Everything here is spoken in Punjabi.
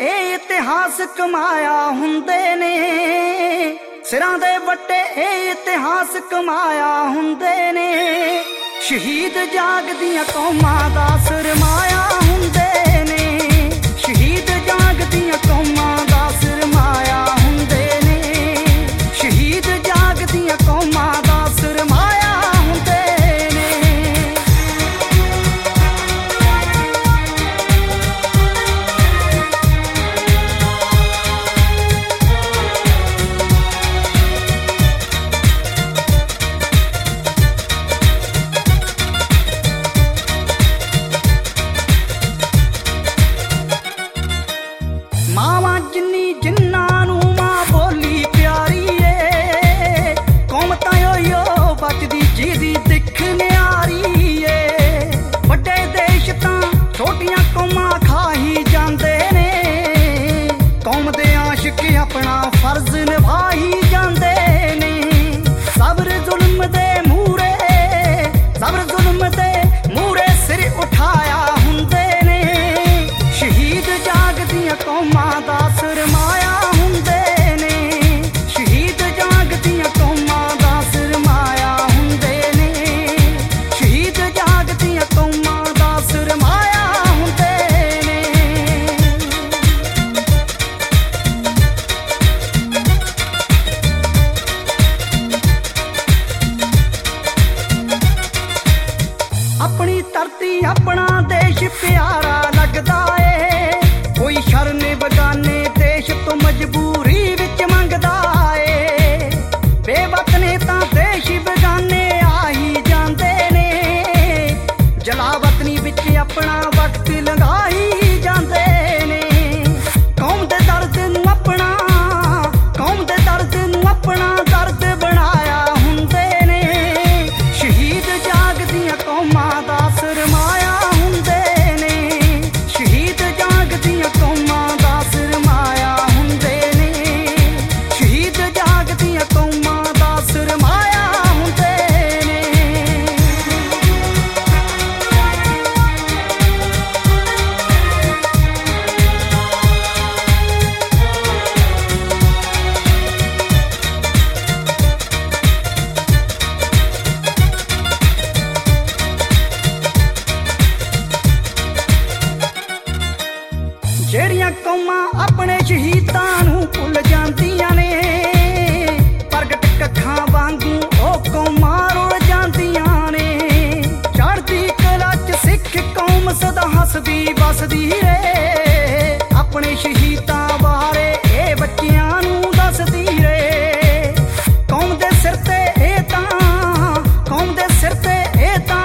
ਇਹ ਇਤਿਹਾਸ ਕਮਾਇਆ ਹੁੰਦੇ ਨੇ, ਸਿਰਾਂ ਦੇ ਵੱਟੇ ਇਹ ਇਤਿਹਾਸ ਕਮਾਇਆ ਹੁੰਦੇ ਨੇ। ਸ਼ਹੀਦ ਜਾਗਦੀਆਂ ਕੌਮਾਂ ਦਾ ਸਰਮਾਇਆ ਹੁੰਦੇ ਨੇ, ਸ਼ਹੀਦ ਜਾਗਦੀਆਂ ਕੌਮਾਂ ਦਾ ਸਰਮਾਇਆ ਹੁੰਦੇ ਨੇ, ਸ਼ਹੀਦ ਜਾਗਦੀਆਂ ਕੌਮਾਂ ਦਾ ਸਰਮਾਇਆ ਹੁੰਦੇ ਨੇ। ਮਾਵਾਂ ਜਿੰਨੀ ਜਿੰਨਾਂ ਨੂੰ ਮਾਂ ਬੋਲੀ ਪਿਆਰੀ ਏ, ਕੌਮ ਤਾਂ ਓ ਬਚਦੀ ਜਿਹਦੀ ਦਿੱਖ ਨਿਆਰੀ ਏ। ਵੱਡੇ ਦੇਸ਼ ਤਾਂ ਛੋਟੀਆਂ ਕੌਮਾਂ ਖਾਈ ਜਾਂਦੇ ਨੇ, ਕੌਮ ਦੇ ਆਸ਼ਿਕ ਆਪਣਾ ਫਰਜ਼ ਨਿਭਾਈ ਜਾਂਦੇ ਨੇ। ਸਬਰ ਜ਼ੁਲਮ ਦੇ ਮੂਹਰੇ, ਸਬਰ ਜ਼ੁਲਮ ਦੇ ਮੂਹਰੇ ਸਿਰ ਉਠਾਇਆ ਹੁੰਦੇ ਨੇ। ਸ਼ਹੀਦ ਜਾਗਦੀਆਂ ਕੌਮਾਂ ਦਾ ਸਰਮਾਇਆ ਹੁੰਦੇ ਨੇ, ਸ਼ਹੀਦ ਜਾਗਦੀਆਂ ਕੌਮਾਂ ਦਾ ਸਰਮਾਇਆ ਹੁੰਦੇ ਨੇ, ਸ਼ਹੀਦ ਜਾਗਦੀਆਂ ਕੌਮਾਂ ਦਾ ਸਰਮਾਇਆ ਹੁੰਦੇ ਨੇ। ਆਪਣੀ ਧਰਤੀ ਆਪਣਾ ਦੇਸ਼ ਪਿਆਰਾ ਲੱਗਦਾ ਏ, ਕੋਈ ਸ਼ਰਨ ਬਗਾਨੇ ਦੇਸ਼ ਤੋਂ ਮਜਬੂਰੀ ਵਿੱਚ ਮੰਗਦਾ ਏ। ਬੇਵਤਨੇ ਤਾਂ ਦੇਸ਼ ਬਗਾਨੇ ਆ ਹੀ ਜਾਂਦੇ ਨੇ, ਜਲਾਵਤਨੀ ਵਿੱਚ ਆਪਣਾ ਵਕਤ ਲੰਘਾਈ ਜਾਂਦੇ ਨੇ। ਕੌਮ ਦੇ ਦਰਦ ਨੂੰ ਆਪਣਾ, ਕੌਮ ਦੇ ਦਰਦ ਨੂੰ ਆਪਣਾ ਦਰਦ ਬਣਾਇਆ ਹੁੰਦੇ ਨੇ। ਸ਼ਹੀਦ ਜਾਗਦੀਆਂ ਕੌਮਾਂ ਦਾ ਸਰਮਾਇਆ ਹੁੰਦੇ ਨੇ, ਸ਼ਹੀਦ ਜਾਗਦੀਆਂ ਕੌਮਾਂ ਦਾ ਸਰਮਾਇਆ ਹੁੰਦੇ ਨੇ, ਸ਼ਹੀਦ ਜਾਗਦੀਆਂ ਕੌਮਾਂ ਦਾ ਸਰਮਾਇਆ ਹੁੰਦੇ ਨੇ। ਜਿਹੜੀਆਂ ਕੌਮਾਂ ਆਪਣੇ ਸ਼ਹੀਦਾਂ ਨੂੰ ਭੁੱਲ ਜਾਂਦੀਆਂ ਨੇ, ਪ੍ਰਗਟ ਕੱਖਾਂ ਵਾਂਗੂ ਉਹ ਕੌਮਾਂ ਰੁਲ ਜਾਂਦੀਆਂ ਨੇ। ਚੜ੍ਹਦੀ ਕਲਾ 'ਚ ਸਿੱਖ ਕੌਮ ਸਦਾ ਹੱਸਦੀ ਵਸਦੀ ਰਹੇ, ਆਪਣੇ ਸ਼ਹੀਦਾਂ ਬਾਰੇ ਇਹ ਬੱਚਿਆਂ ਨੂੰ ਦੱਸਦੀ ਰਹੇ। ਕੌਮ ਦੇ ਸਿਰ ਤੇ ਇਹ ਤਾਂ, ਕੌਮ ਦੇ ਸਿਰ ਤੇ ਇਹ ਤਾਂ